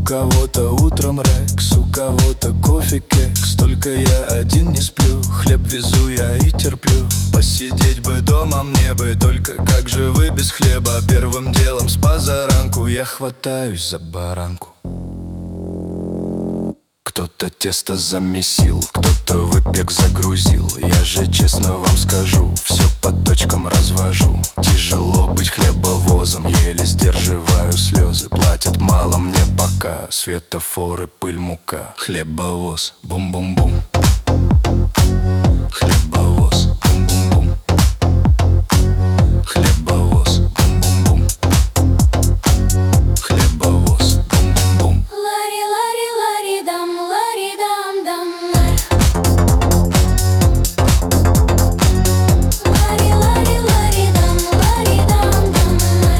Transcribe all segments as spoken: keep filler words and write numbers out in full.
кого-то утром рекс, у кого-то кофе кекс. Только я один не сплю, хлеб везу я и терплю. Посидеть бы дома мне бы, только как же вы без хлеба? Первым делом с позаранку я хватаюсь за баранку. Кто-то тесто замесил, кто-то выпек загрузил. Я же честно вам скажу, все по точкам развожу. Тяжело быть хлебовозом, еле сдерживаю слезы. Платят мало мне пока, светофоры, пыль, мука. Хлебовоз, бум-бум-бум. Хлебовоз, бум-бум-бум. Хлебовоз, бум-бум-бум. Хлебовоз, бум-бум-бум. Лари-лари-лари-дам, лари-дам-дам. Лари-лари-лари-дам, лари-дам-дам.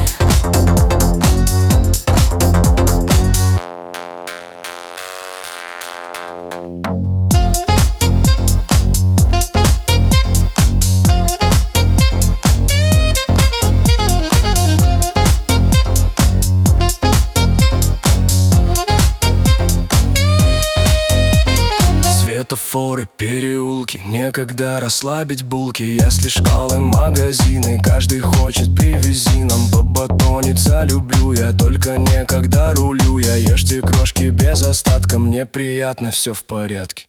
Светофоры, переулки, некогда расслабить булки. Если школы, магазины, каждый хочет привези нам по батониться. Люблю я, только некогда рулю я. Ешьте крошки без остатка, мне приятно, все в порядке.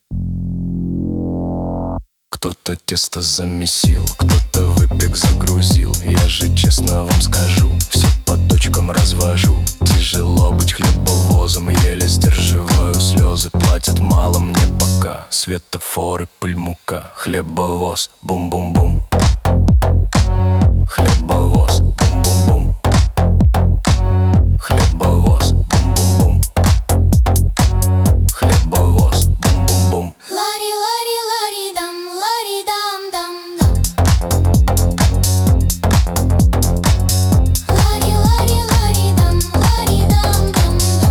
Кто-то тесто замесил, кто-то выпек загрузил. Я же честно вам скажу, все по точкам развожу. Тяжело быть хлебовозом, еле сдерживаю слезы. Платят мало мне пока, светофоры, пыль, мука. Хлебовоз, бум-бум-бум. Хлебовоз, бум-бум-бум. Хлебовоз, бум-бум-бум. Хлебовоз, бум-бум-бум. Лари-лари-лари-дам, лари-дам-дам. Лари-лари-лари-дам, лари-дам-дам.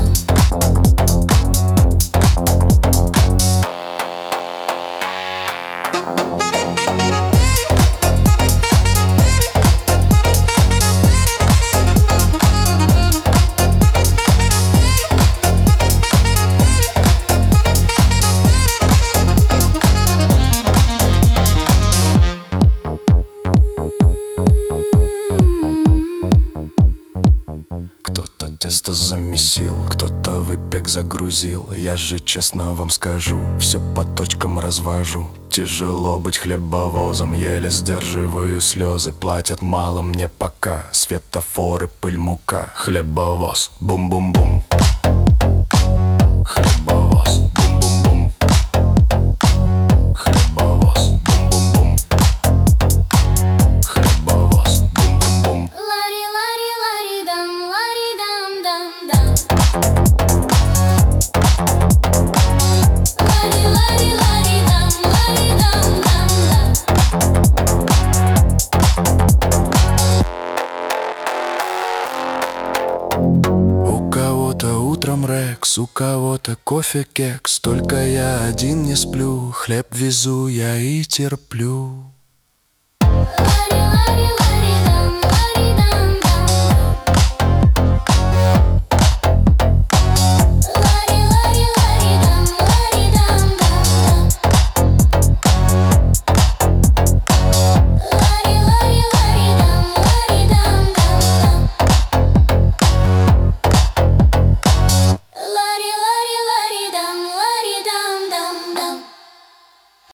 Кто-то тесто замесил, кто-то выпек загрузил. Я же честно вам скажу, все по точкам развожу. Тяжело быть хлебовозом, еле сдерживаю слезы. Платят мало мне пока, светофоры, пыль, мука. Хлебовоз, бум-бум-бум. Хлебовоз, бум-бум-бум. Хлебовоз, бум-бум-бум. Хлебовоз, бум-бум-бум. Лари-лари-лари-дам, лари-дам-дам-дам. Лари-лари-лари-дам, лари-дам-дам-дам. У кого-то утром рекс, у кого-то кофе кекс. Только я один не сплю, хлеб везу я и терплю.